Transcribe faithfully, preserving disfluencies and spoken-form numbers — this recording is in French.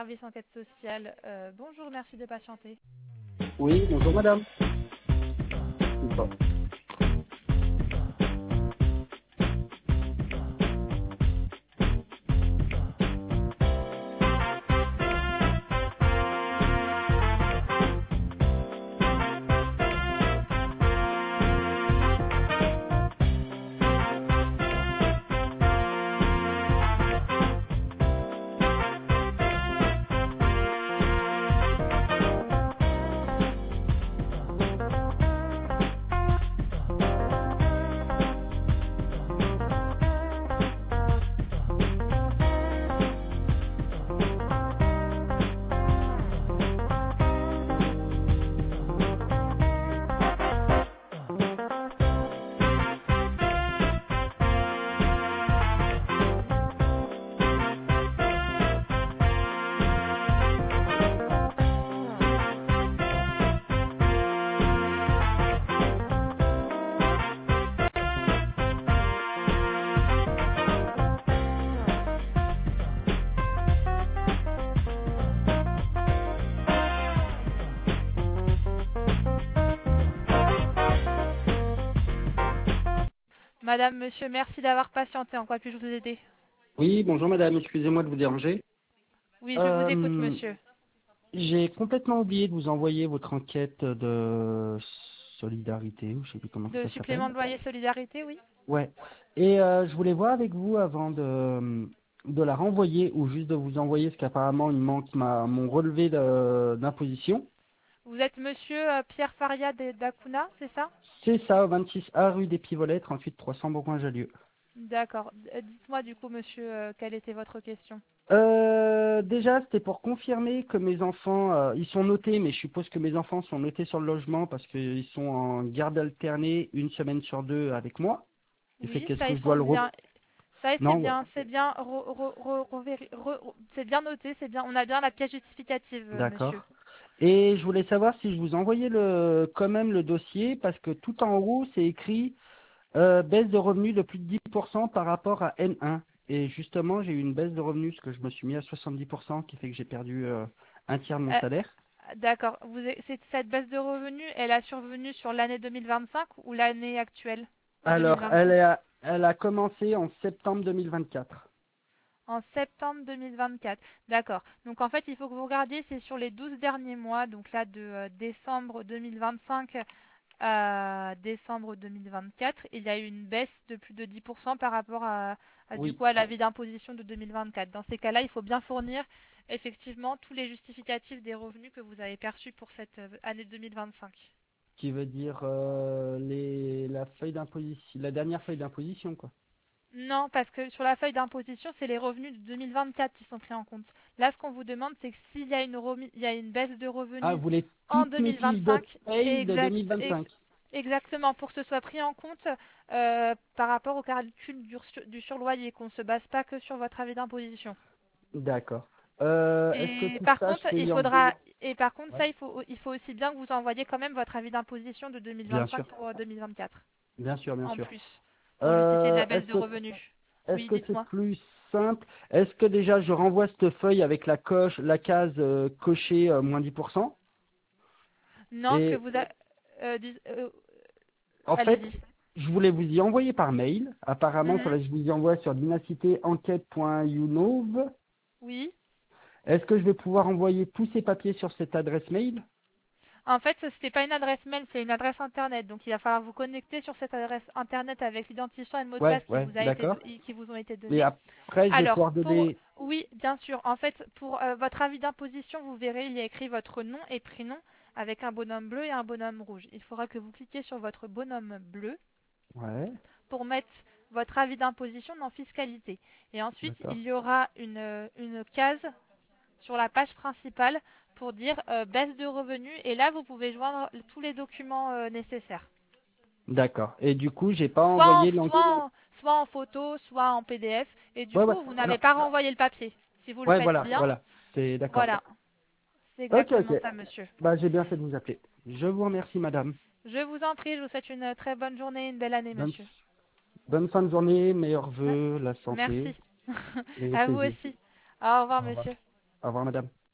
service enquête sociale. Euh, bonjour, merci de patienter. Oui, bonjour madame. Bon. Madame, monsieur, merci d'avoir patienté. En quoi puis-je vous aider? Oui, bonjour madame, excusez-moi de vous déranger. Oui, je vous écoute, Euh, monsieur. j'ai complètement oublié de vous envoyer votre enquête de solidarité, ou je sais plus comment De ça supplément s'appelle. de loyer solidarité, oui? Ouais. Et euh, je voulais voir avec vous avant de, de la renvoyer ou juste de vous envoyer ce qu'apparemment il manque ma, mon relevé de- d'imposition. Vous êtes monsieur euh, Pierre Faria de- d'Acuna, c'est ça? C'est ça, au vingt-six A rue des Pivolets, trente-huit trois cents Bourgoin-Jallieu. D'accord. D- Dites-moi du coup, monsieur, euh, quelle était votre question? Euh, déjà, c'était pour confirmer que mes enfants, euh, ils sont notés, mais je suppose que mes enfants sont notés sur le logement parce qu'ils sont en garde alternée une semaine sur deux avec moi. Et fait Oui, qu'est-ce ça que ils je dois sont le re... bien. Ça c'est Non, bien, c'est bien, re- re- re- revéri- re- re- c'est bien noté, c'est bien. On a bien la pièce justificative, euh, monsieur. d'accord. Et je voulais savoir si je vous envoyais le, quand même le dossier parce que tout en haut, c'est écrit euh, baisse de revenus de plus de dix pour cent par rapport à N un. Et justement, j'ai eu une baisse de revenus parce que je me suis mis à soixante-dix pour cent qui fait que j'ai perdu euh, un tiers de mon Euh, salaire. D'accord. Vous, êtes- c'est- cette baisse de revenus, elle a survenu sur l'année deux mille vingt-cinq ou l'année actuelle en Alors, elle, deux mille vingt-six? a, elle a commencé en septembre deux mille vingt-quatre. En septembre deux mille vingt-quatre. D'accord. Donc en fait, il faut que vous regardiez, c'est sur les douze derniers mois, donc là de euh, décembre deux mille vingt-cinq à décembre deux mille vingt-quatre, il y a eu une baisse de plus de dix pour cent par rapport à, à, du Oui, coup à l'avis d'imposition de deux mille vingt-quatre. Dans ces cas-là, il faut bien fournir effectivement tous les justificatifs des revenus que vous avez perçus pour cette euh, année deux mille vingt-cinq. qui veut dire euh, les, la feuille d'imposition, la dernière feuille d'imposition, quoi. Non, parce que sur la feuille d'imposition, c'est les revenus de deux mille vingt-quatre qui sont pris en compte. Là, ce qu'on vous demande, c'est que s'il y a une, remi- il y a une baisse de Ah, revenus vous voulez en toutes mes fiches de deux mille vingt-cinq, paye de exact, ex- deux mille vingt-cinq. exactement, pour que ce soit pris en compte euh, par rapport au calcul du, sur- du surloyer, qu'on ne se base pas que sur votre avis d'imposition. D'accord. Euh, est-ce que Et tout par ça, je contre, peux il y envoyer? faudra, et par contre, Ouais. ça, il faut, il faut aussi bien que vous envoyiez quand même votre avis d'imposition de Bien deux mille vingt-cinq sûr, pour euh, deux mille vingt-quatre, bien sûr, bien en sûr. plus, pour justifier de Euh, la baisse est-ce de que revenus. est-ce Oui, que c'est dites-moi. plus simple? Est-ce que déjà je renvoie cette feuille avec la coche, la case euh, cochée euh, moins dix pour cent? Non, ce que Et vous a... euh, dis- euh, en fait, allez-y. je voulais vous y envoyer par mail. Apparemment, il Mhm. faudrait que je vous y envoie sur dynacité enquête point younov. Oui. Est-ce que je vais pouvoir envoyer tous ces papiers sur cette adresse mail? En fait, ce n'est pas une adresse mail, c'est une adresse internet. Donc, il va falloir vous connecter sur cette adresse internet avec l'identifiant et le mot de Ouais, passe qui ouais, vous a été d'accord. do- qui vous ont été Et donnés. après, je vais Alors, pouvoir pour donner... oui, bien sûr. En fait, pour euh, votre avis d'imposition, vous verrez, il y a écrit votre nom et prénom avec un bonhomme bleu et un bonhomme rouge. Il faudra que vous cliquiez sur votre bonhomme bleu Ouais, pour mettre votre avis d'imposition dans fiscalité. Et ensuite, d'accord. il y aura une, euh, une case sur la page principale pour dire euh, baisse de revenus et là vous pouvez joindre tous les documents euh, nécessaires. D'accord. Et du coup, j'ai pas Soit en, envoyé l'en... soit, en, soit en photo, soit en P D F et du Ouais, ouais. coup vous Non. n'avez pas renvoyé le papier. Si vous le Ouais, faites voilà, bien, voilà. C'est d'accord. voilà, c'est Ok, exactement ok. ça monsieur. Bah, j'ai bien fait de vous appeler. Je vous remercie, madame. Je vous en prie, je vous souhaite une très bonne journée, une belle année Bonne, monsieur. bonne fin de journée, meilleurs Me- vœux, la santé Merci. et au À vous plaisir. aussi. Au revoir Au revoir. monsieur. Au revoir, madame.